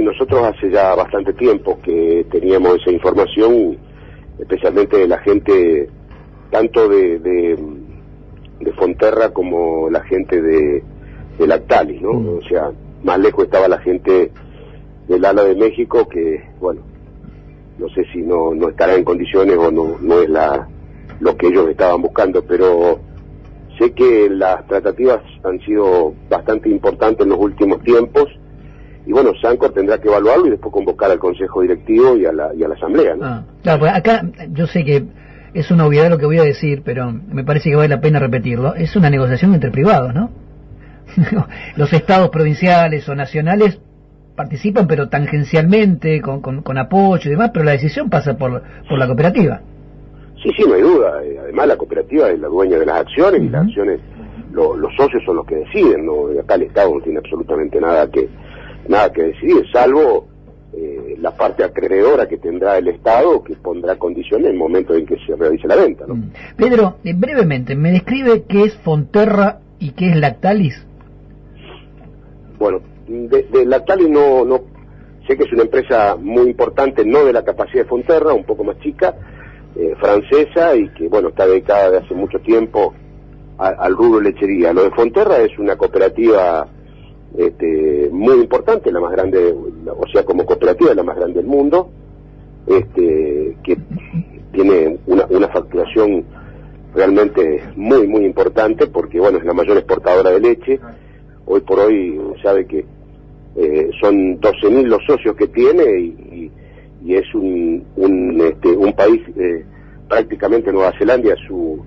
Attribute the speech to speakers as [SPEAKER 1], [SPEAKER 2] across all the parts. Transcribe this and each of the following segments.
[SPEAKER 1] nosotros hace ya bastante tiempo que teníamos esa información, especialmente de la gente, tanto de Fonterra como la gente de Lactalis, ¿no? O sea, más lejos estaba la gente del ala de México, que, bueno, no sé si no estará en condiciones o no es lo que ellos estaban buscando, pero sé que las tratativas han sido bastante importantes en los últimos tiempos, y bueno, Sancor tendrá que evaluarlo y después convocar al Consejo Directivo y a la Asamblea, ¿no?
[SPEAKER 2] Claro, pues acá yo sé que es una obviedad lo que voy a decir, pero me parece que vale la pena repetirlo. Es una negociación entre privados, ¿no? Los estados provinciales o nacionales participan, pero tangencialmente, con apoyo y demás, pero la decisión pasa por la cooperativa.
[SPEAKER 1] Sí, no hay duda. Además, la cooperativa es la dueña de las acciones, y las acciones, los socios son los que deciden, ¿no? Acá el Estado no tiene absolutamente nada que decidir, salvo la parte acreedora que tendrá el Estado, que pondrá condiciones en el momento en que se realice la venta, ¿no?
[SPEAKER 2] Pedro, brevemente, ¿me describe qué es Fonterra y qué es Lactalis?
[SPEAKER 1] Bueno, de Lactalis no sé que es una empresa muy importante, no de la capacidad de Fonterra, un poco más chica, francesa, y que, bueno, está dedicada de hace mucho tiempo al rubro lechería. Lo de Fonterra es una cooperativa muy importante, la más grande, o sea, como cooperativa la más grande del mundo, que tiene una facturación realmente muy importante, porque, bueno, es la mayor exportadora de leche. Hoy por hoy sabe que son 12.000 los socios que tiene, y es un país, prácticamente Nueva Zelanda, su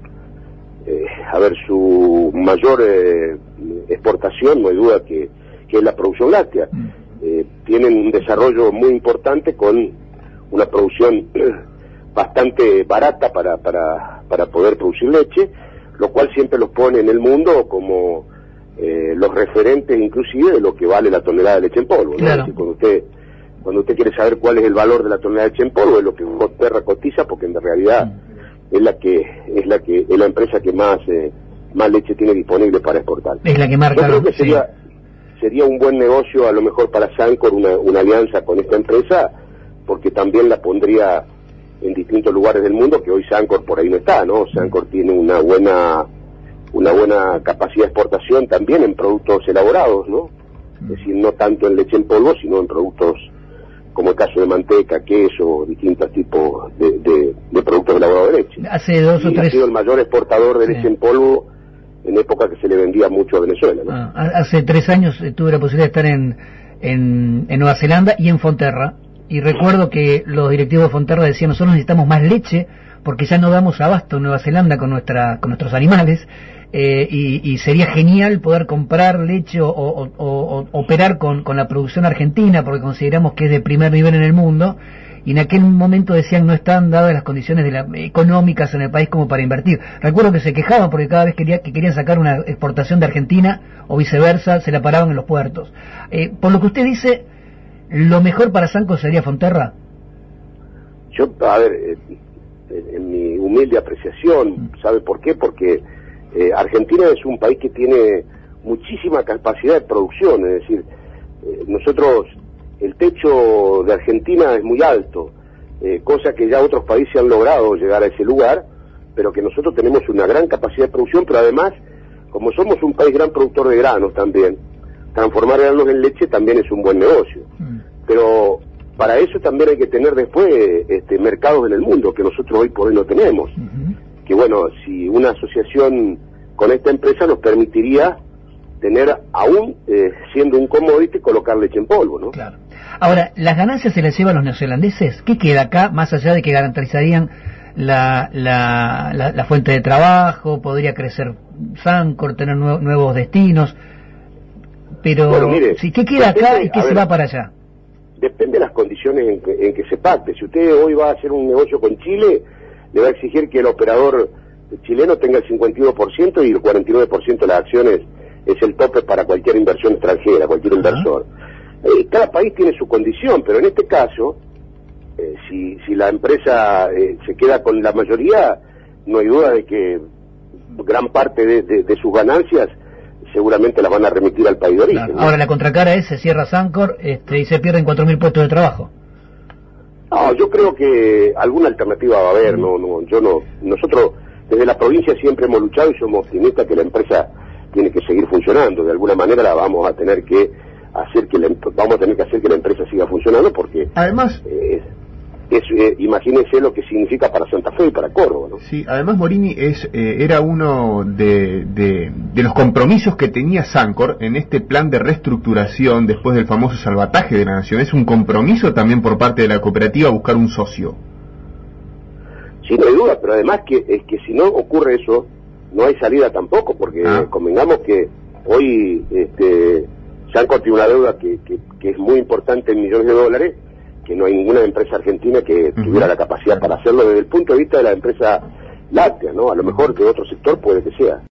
[SPEAKER 1] mayor exportación, no hay duda que es la producción láctea. Tienen un desarrollo muy importante con una producción bastante barata para poder producir leche, lo cual siempre los pone en el mundo como los referentes inclusive de lo que vale la tonelada de leche en polvo, ¿no?
[SPEAKER 2] Claro.
[SPEAKER 1] Es decir, cuando usted quiere saber cuál es el valor de la tonelada de leche en polvo, es lo que Fonterra cotiza, porque en realidad es la empresa que más leche tiene disponible para exportar.
[SPEAKER 2] Es la que marca.
[SPEAKER 1] Yo creo que sería un buen negocio, a lo mejor para Sancor, una alianza con esta empresa, porque también la pondría en distintos lugares del mundo, que hoy Sancor por ahí no está, ¿no? Sancor tiene una buena capacidad de exportación también en productos elaborados, ¿no? Es decir, no tanto en leche en polvo, sino en productos como el caso de manteca, queso, distintos tipos de productos elaborados de leche.
[SPEAKER 2] Hace 2 o 3...
[SPEAKER 1] ha sido el mayor exportador de leche en polvo en época que se le vendía mucho a Venezuela, ¿no?
[SPEAKER 2] Hace 3 años tuve la posibilidad de estar en Nueva Zelanda y en Fonterra, y recuerdo que los directivos de Fonterra decían: nosotros necesitamos más leche porque ya no damos abasto en Nueva Zelanda con nuestros animales, y sería genial poder comprar leche o operar con la producción argentina, porque consideramos que es de primer nivel en el mundo. Y en aquel momento decían: no están dadas las condiciones económicas en el país como para invertir. Recuerdo que se quejaban porque cada vez que querían sacar una exportación de Argentina o viceversa, se la paraban en los puertos. Por lo que usted dice, ¿lo mejor para Sancor sería Fonterra?
[SPEAKER 1] Yo, en mi humilde apreciación, ¿sabe por qué? Porque Argentina es un país que tiene muchísima capacidad de producción, es decir, nosotros, el techo de Argentina es muy alto, cosa que ya otros países han logrado llegar a ese lugar, pero que nosotros tenemos una gran capacidad de producción, pero además, como somos un país gran productor de granos también, transformar granos en leche también es un buen negocio. Pero para eso también hay que tener después mercados en el mundo, que nosotros hoy por hoy no tenemos. Que bueno, si una asociación con esta empresa nos permitiría tener, aún siendo un commodity, colocar leche en polvo, ¿no? Claro.
[SPEAKER 2] Ahora, ¿las ganancias se las llevan los neozelandeses? ¿Qué queda acá, más allá de que garantizarían la fuente de trabajo, podría crecer Sancor, tener nuevos destinos? Pero,
[SPEAKER 1] bueno, mire,
[SPEAKER 2] ¿qué queda acá y qué se va para allá?
[SPEAKER 1] Depende de las condiciones en que se pacte. Si usted hoy va a hacer un negocio con Chile, le va a exigir que el operador chileno tenga el 51% y el 49% de las acciones es el tope para cualquier inversión extranjera, cualquier inversor. Cada país tiene su condición, pero en este caso, si la empresa se queda con la mayoría, no hay duda de que gran parte de sus ganancias seguramente las van a remitir al país de origen.
[SPEAKER 2] Claro. Ahora la contracara es, se cierra Sancor y se pierden 4.000 puestos de trabajo.
[SPEAKER 1] No, yo creo que alguna alternativa va a haber, nosotros desde la provincia siempre hemos luchado y somos optimistas que la empresa tiene que seguir funcionando, de alguna manera la vamos a tener que hacer que la empresa siga funcionando, porque
[SPEAKER 3] además
[SPEAKER 1] imagínense lo que significa para Santa Fe y para Córdoba, ¿no?
[SPEAKER 3] Sí, además Morini era uno de los compromisos que tenía Sancor en este plan de reestructuración después del famoso salvataje de la nación. Es un compromiso también por parte de la cooperativa buscar un socio.
[SPEAKER 1] Sí, no hay duda, pero además que si no ocurre eso, no hay salida tampoco, porque convengamos que hoy Sancor tiene una deuda que es muy importante en millones de dólares, que no hay ninguna empresa argentina que tuviera la capacidad para hacerlo desde el punto de vista de la empresa láctea, ¿no? A lo mejor de otro sector puede que sea.